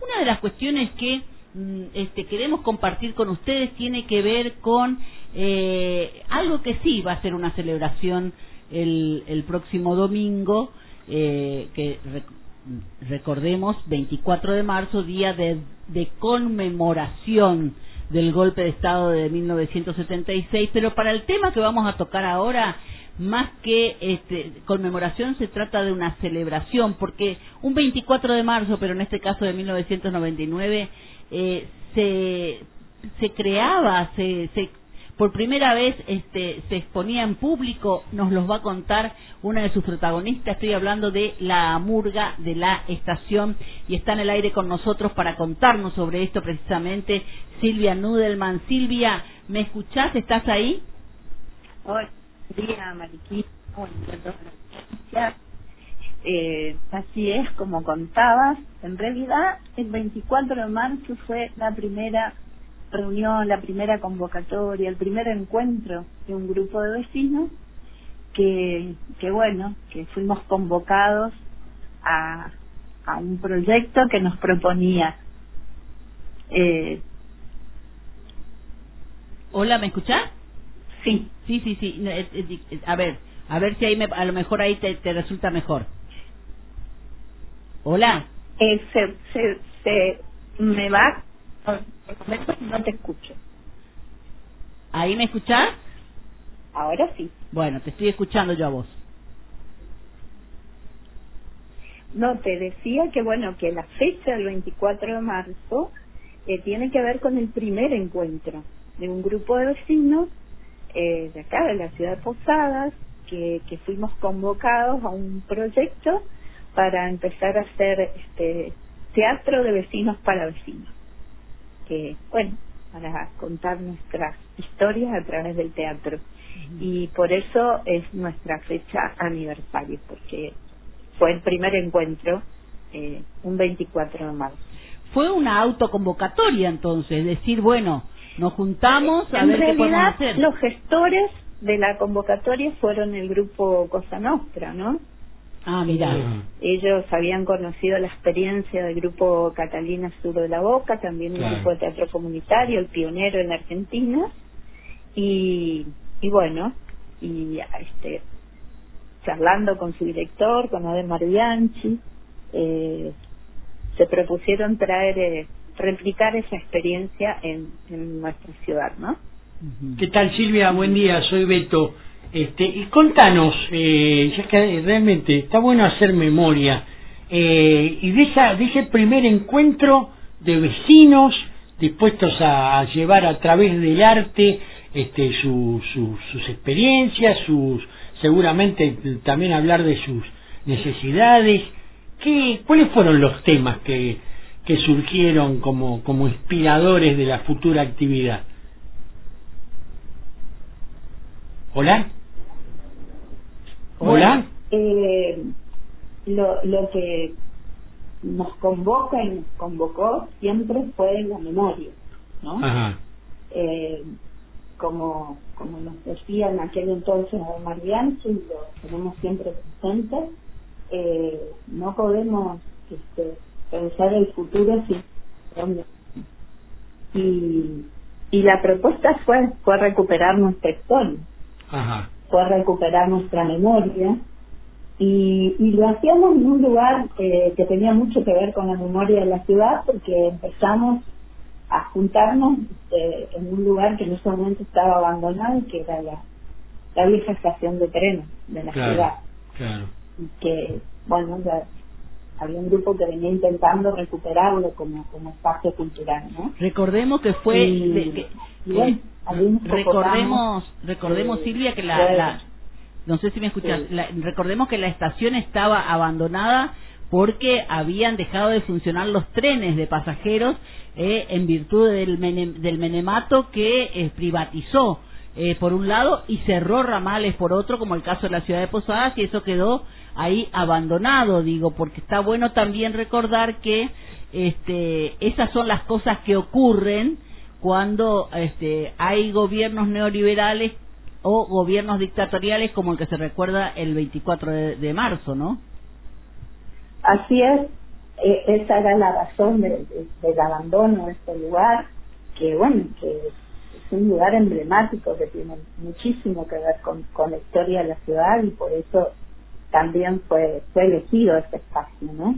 Una de las cuestiones que queremos compartir con ustedes tiene que ver con algo que sí va a ser una celebración el próximo domingo, recordemos, 24 de marzo, día de conmemoración del golpe de Estado de 1976, pero para el tema que vamos a tocar ahora, más que conmemoración, se trata de una celebración, porque un 24 de marzo, pero en este caso de 1999, se creaba, por primera vez se exponía en público. Nos los va a contar una de sus protagonistas. Estoy hablando de la murga de la estación, y está en el aire con nosotros para contarnos sobre esto precisamente Silvia Nudelman. Silvia, ¿me escuchás? ¿Estás ahí? Hola, buen día, Mariquita. Así es, como contabas, en realidad el 24 de marzo fue la primera reunión, la primera convocatoria, el primer encuentro de un grupo de vecinos que fuimos convocados a un proyecto que nos proponía. Hola, ¿me escuchás? Sí. Sí. A ver si ahí a lo mejor ahí te resulta mejor. Hola. Me va. No te escucho. ¿Ahí me escuchás? Ahora sí. Bueno, te estoy escuchando yo a vos. No, te decía que la fecha del 24 de marzo tiene que ver con el primer encuentro de un grupo de vecinos de acá, de la ciudad de Posadas, que fuimos convocados a un proyecto para empezar a hacer teatro de vecinos para vecinos, para contar nuestras historias a través del teatro. Y por eso es nuestra fecha aniversario, porque fue el primer encuentro, un 24 de marzo. Fue una autoconvocatoria entonces, decir, bueno, nos juntamos a ver qué podemos hacer. En realidad, los gestores de la convocatoria fueron el grupo Cosa Nostra, ¿no? Ah, mira. Ellos habían conocido la experiencia del grupo Catalina Sur de la Boca, también un grupo de teatro comunitario, el pionero en Argentina, y charlando con su director, con Ademar Bianchi, se propusieron replicar esa experiencia en nuestra ciudad, ¿no? ¿Qué tal, Silvia? Buen día, soy Beto. Y contanos, ya que realmente está bueno hacer memoria, y de ese primer encuentro de vecinos dispuestos a llevar a través del arte sus experiencias, seguramente también hablar de sus necesidades. ¿Cuáles fueron los temas que surgieron como inspiradores de la futura actividad? ¿Hola? ¿Hola? Lo que nos convoca y nos convocó siempre fue la memoria, ¿no? Ajá. Como nos decía en aquel entonces Ademar Bianchi, lo tenemos siempre presente, no podemos pensar el futuro sin y la propuesta fue recuperar nuestra historia. Ajá. Fue recuperar nuestra memoria, y lo hacíamos en un lugar que tenía mucho que ver con la memoria de la ciudad, porque empezamos a juntarnos en un lugar que en ese momento estaba abandonado, que era la vieja estación de tren de la ciudad. Claro. Y que, ya había un grupo que venía intentando recuperarlo como espacio cultural, ¿no? Recordemos que fue... recordemos, Silvia, que no sé si me escuchas, recordemos que la estación estaba abandonada porque habían dejado de funcionar los trenes de pasajeros en virtud del menemato que privatizó por un lado y cerró ramales por otro, como el caso de la ciudad de Posadas, y eso quedó ahí abandonado, porque está bueno también recordar que esas son las cosas que ocurren cuando hay gobiernos neoliberales o gobiernos dictatoriales, como el que se recuerda el 24 de marzo, ¿no? Así es. esa era la razón del abandono de este lugar, que bueno, que es un lugar emblemático que tiene muchísimo que ver con la historia de la ciudad, y por eso también fue elegido este espacio, ¿no?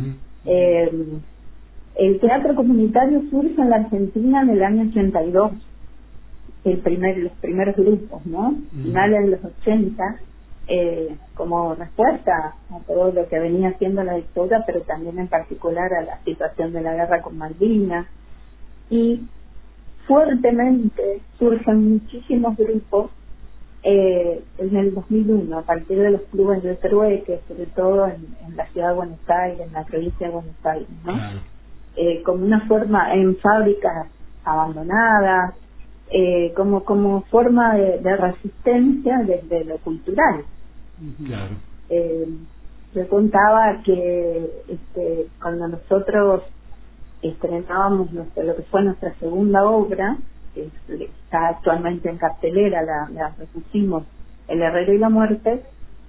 El teatro comunitario surge en la Argentina en el año 82, los primeros grupos, ¿no? Finales de los 80, como respuesta a todo lo que venía haciendo la dictadura, pero también en particular a la situación de la guerra con Malvinas, y fuertemente surgen muchísimos grupos en el 2001, a partir de los clubes de trueque, sobre todo en la ciudad de Buenos Aires, en la provincia de Buenos Aires, ¿no? Claro. Como una forma, en fábricas abandonadas, como forma de resistencia desde lo cultural. Claro. Yo contaba que cuando nosotros estrenábamos lo que fue nuestra segunda obra, que está actualmente en cartelera, la repusimos, El Herrero y la Muerte,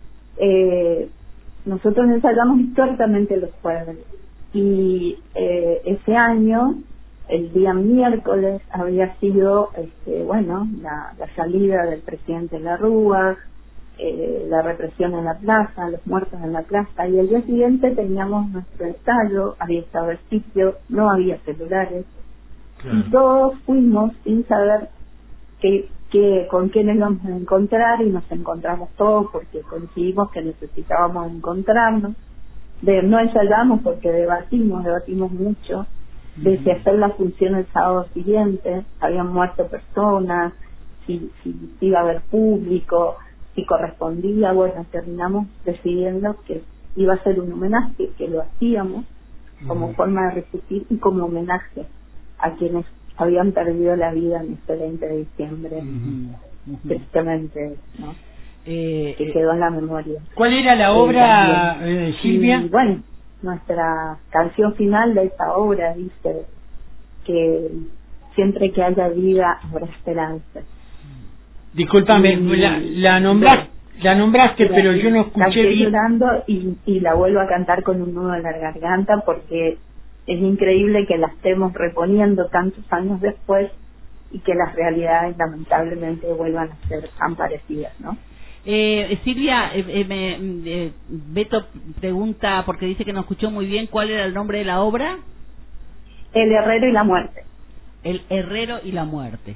nosotros ensayamos históricamente los jueves, y ese año, el día miércoles, había sido la salida del presidente Larrúa, la represión en la plaza, los muertos en la plaza, y el día siguiente teníamos nuestro ensayo, había estado el sitio, no había celulares, claro. Y todos fuimos sin saber con quiénes íbamos a encontrar, y nos encontramos todos porque coincidimos que necesitábamos encontrarnos. No ensayamos porque debatimos mucho de si hacer la función el sábado siguiente, habían muerto personas, si iba a haber público, si correspondía. Bueno, terminamos decidiendo que iba a ser un homenaje, que lo hacíamos como forma de resistir y como homenaje a quienes habían perdido la vida en este 20 de diciembre, tristemente, ¿no? Que quedó en la memoria. ¿Cuál era la obra, Silvia? Y, bueno, nuestra canción final de esa obra dice que siempre que haya vida habrá esperanza. Discúlpame, la nombraste, pero yo no escuché bien. Estoy llorando y la vuelvo a cantar con un nudo en la garganta, porque es increíble que la estemos reponiendo tantos años después y que las realidades lamentablemente vuelvan a ser tan parecidas, ¿no? Silvia, Beto pregunta, porque dice que no escuchó muy bien, ¿cuál era el nombre de la obra? El Herrero y la Muerte. El Herrero y la Muerte.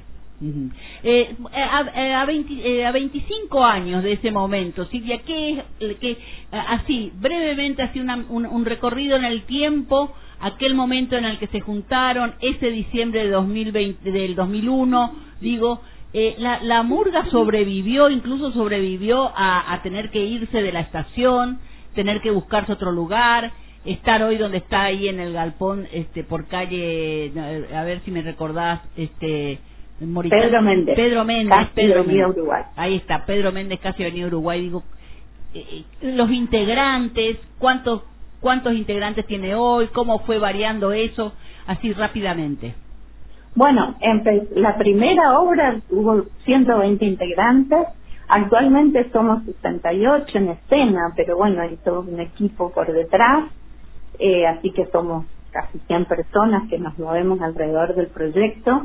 A 25 años de ese momento, Silvia, así, brevemente, así un recorrido en el tiempo, aquel momento en el que se juntaron, ese diciembre de del 2001, digo, la murga sobrevivió a tener que irse de la estación, tener que buscarse otro lugar, estar hoy donde está, ahí en el galpón, por calle, a ver si me recordás, Pedro Méndez, Uruguay. Ahí está, Pedro Méndez, casi Avenida Uruguay. Digo, los integrantes, ¿cuántos integrantes tiene hoy? ¿Cómo fue variando eso? Así rápidamente. Bueno, la primera obra hubo 120 integrantes, actualmente somos 68 en escena, pero bueno, hay todo un equipo por detrás, así que somos casi 100 personas que nos movemos alrededor del proyecto.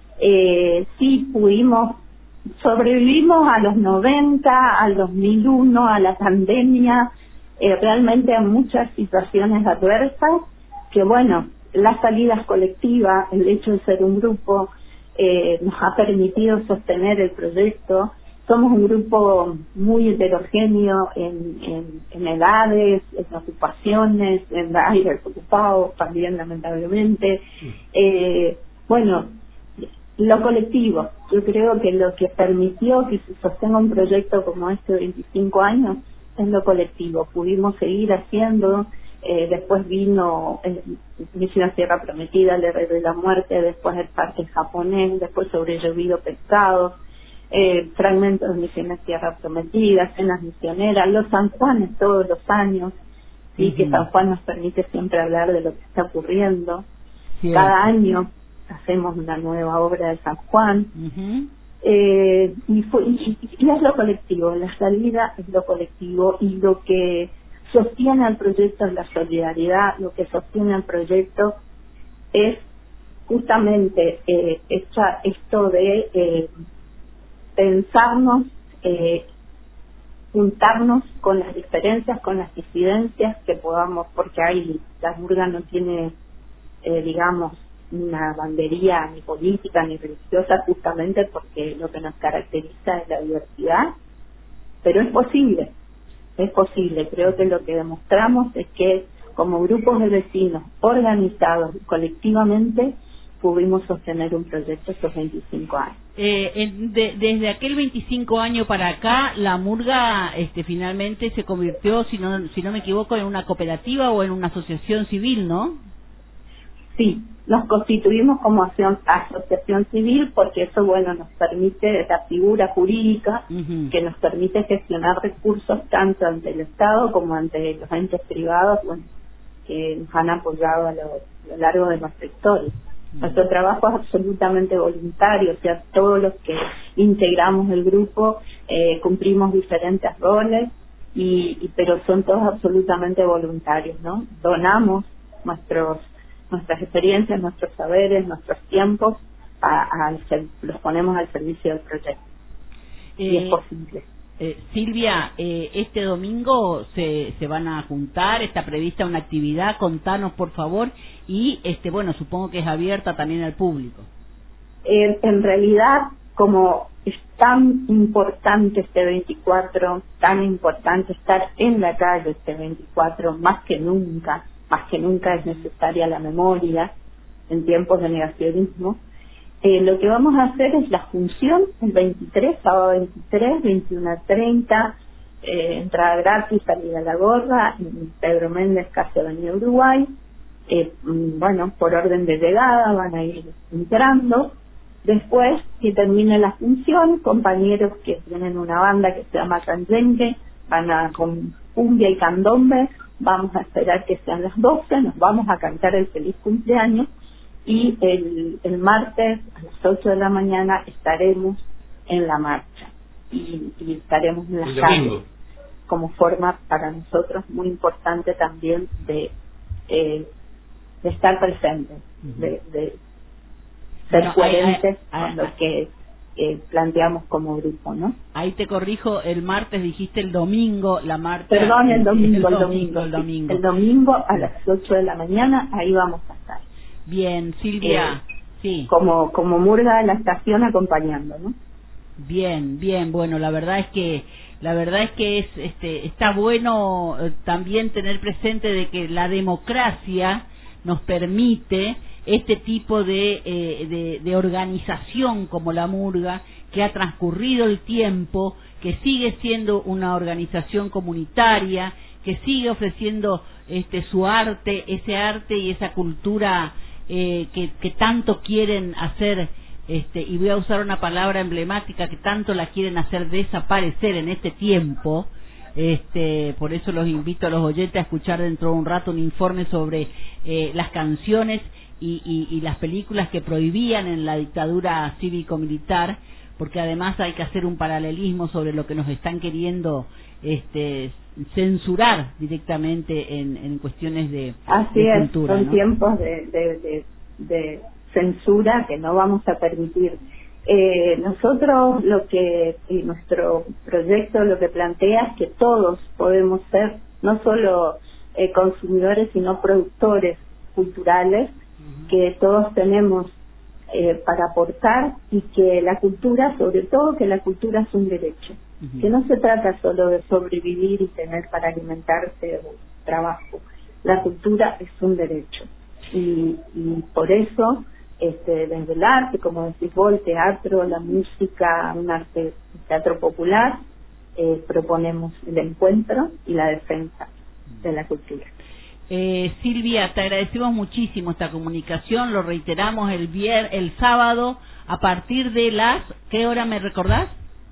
Sí sobrevivimos a los 90, al 2001, a la pandemia, realmente a muchas situaciones adversas, que bueno, las salidas colectivas, el hecho de ser un grupo, nos ha permitido sostener el proyecto. Somos un grupo muy heterogéneo en edades, en ocupaciones, en aires ocupados también, lamentablemente. Bueno, lo colectivo, yo creo que lo que permitió que se sostenga un proyecto como este de 25 años es lo colectivo. Pudimos seguir haciendo, después vino Misión Tierra Prometida, El Herrero de la Muerte, después el Parque Japonés, después Sobre Llovido Pescado, fragmentos de Misiones Tierra Prometida, Cenas Misioneras, los San Juanes todos los años, y que San Juan nos permite siempre hablar de lo que está ocurriendo. Cada año hacemos una nueva obra de San Juan, y es lo colectivo, la salida es lo colectivo, y lo que sostiene el proyecto es la solidaridad, lo que sostiene el proyecto es justamente esto de pensarnos, juntarnos con las diferencias, con las disidencias que podamos, porque la murga no tiene, digamos, una bandería ni política ni religiosa, justamente porque lo que nos caracteriza es la diversidad, pero es posible, creo que lo que demostramos es que como grupos de vecinos organizados colectivamente pudimos sostener un proyecto estos 25 años. Desde aquel 25 años para acá, la murga finalmente se convirtió, si no me equivoco, en una cooperativa o en una asociación civil, ¿no? Sí, nos constituimos como asociación civil porque eso, bueno, nos permite esa figura jurídica que nos permite gestionar recursos tanto ante el Estado como ante los entes privados, bueno, que nos han apoyado a lo largo de nuestra historia. Nuestro trabajo es absolutamente voluntario, o sea, todos los que integramos el grupo cumplimos diferentes roles, pero son todos absolutamente voluntarios, ¿no? Donamos nuestras experiencias, nuestros saberes, nuestros tiempos, los ponemos al servicio del proyecto. Y es posible. Silvia, este domingo se van a juntar, está prevista una actividad, contanos por favor, y bueno, supongo que es abierta también al público. En realidad, como es tan importante este 24, tan importante estar en la calle este 24, más que nunca es necesaria la memoria en tiempos de negacionismo. Lo que vamos a hacer es la función el 23, sábado 23, 21:30, entrada gratis, salida a la gorra, en Pedro Méndez, casi Avenida Uruguay. Bueno, por orden de llegada van a ir entrando. Después, que termine la función, compañeros que tienen una banda que se llama Canyengue, con cumbia y candombe, vamos a esperar que sean las 12, nos vamos a cantar el feliz cumpleaños. Y el martes a las 8 de la mañana estaremos en la marcha y estaremos en las calles como forma para nosotros muy importante también de estar presentes, de ser coherentes con lo que planteamos como grupo, ¿no? Ahí te corrijo, el martes dijiste el domingo, la marcha. Perdón, el domingo. El domingo a las 8 de la mañana, ahí vamos a estar. Bien, Silvia, sí. Como murga de la estación acompañando, ¿no? Bien, bueno, la verdad es que es está bueno también tener presente de que la democracia nos permite este tipo de organización como la murga, que ha transcurrido el tiempo, que sigue siendo una organización comunitaria, que sigue ofreciendo su arte, ese arte y esa cultura que tanto quieren hacer, y voy a usar una palabra emblemática, que tanto la quieren hacer desaparecer en este tiempo. Por eso los invito a los oyentes a escuchar dentro de un rato un informe sobre las canciones y las películas que prohibían en la dictadura cívico-militar, porque además hay que hacer un paralelismo sobre lo que nos están queriendo censurar directamente en cuestiones de cultura. Son ¿no? tiempos de censura que no vamos a permitir. Nosotros nuestro proyecto lo que plantea es que todos podemos ser no solo consumidores sino productores culturales, que todos tenemos para aportar, y que la cultura, sobre todo que la cultura es un derecho, que no se trata solo de sobrevivir y tener para alimentarse o trabajo. La cultura es un derecho y por eso desde el arte, como decís vos, el teatro, la música, un arte, el teatro popular, proponemos el encuentro y la defensa de la cultura. Silvia, te agradecemos muchísimo esta comunicación, lo reiteramos el sábado a partir de las, ¿qué hora me recordás?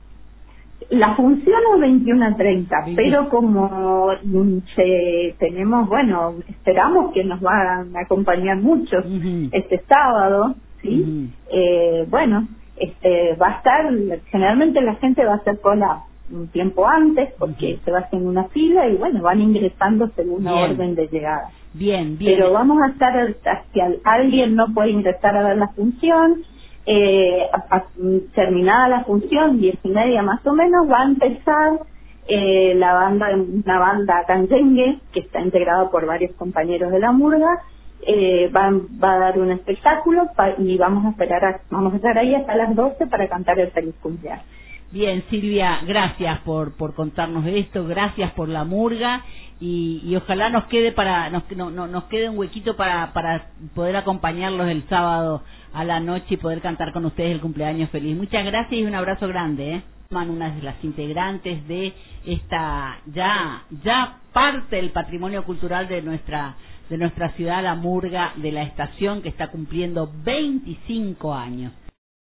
La función es 21:30, pero como tenemos, bueno, esperamos que nos van a acompañar muchos este sábado, ¿sí? Bueno, va a estar, generalmente la gente va a hacer cola un tiempo antes, porque se va haciendo una fila y bueno, van ingresando según la orden de llegada. Bien. Pero vamos a estar, si alguien no puede ingresar a ver la función, terminada la función, 10:30 más o menos, va a empezar una banda canyengue, que está integrada por varios compañeros de la murga, va a dar un espectáculo y vamos a estar ahí hasta las 12 para cantar el feliz cumpleaños. Bien, Silvia, gracias por contarnos esto, gracias por la murga y ojalá nos quede nos quede un huequito para poder acompañarlos el sábado a la noche y poder cantar con ustedes el cumpleaños feliz. Muchas gracias y un abrazo grande. Una de las integrantes de esta ya parte del patrimonio cultural de nuestra ciudad, la murga de la estación, que está cumpliendo 25 años.